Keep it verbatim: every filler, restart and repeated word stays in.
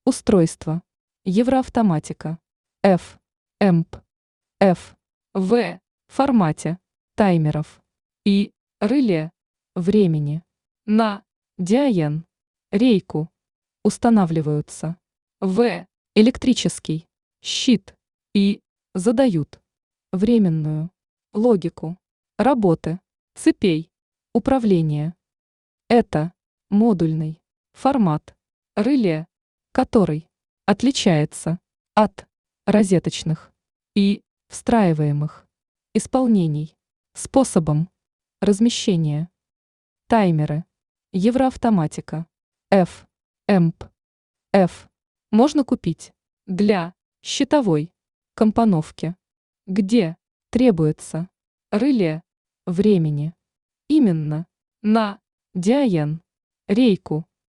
Устройство. Евроавтоматика. F. эмп. F. В. Формате. Таймеров. И. Реле. Времени. На. Диаен. Рейку. Устанавливаются. В. Электрический. Щит. И. Задают. Временную. Логику. Работы. Цепей. Управление. Это. Модульный. Формат. Реле. Который. Отличается. От. Розеточных. И. Встраиваемых. Исполнений. Способом. Размещения. Таймеры. Евроавтоматика. F. эмп. F. Можно купить. Для. Щитовой. Компоновки. Где. Требуется. Реле. Времени. Именно. На. Диаен. Рейку.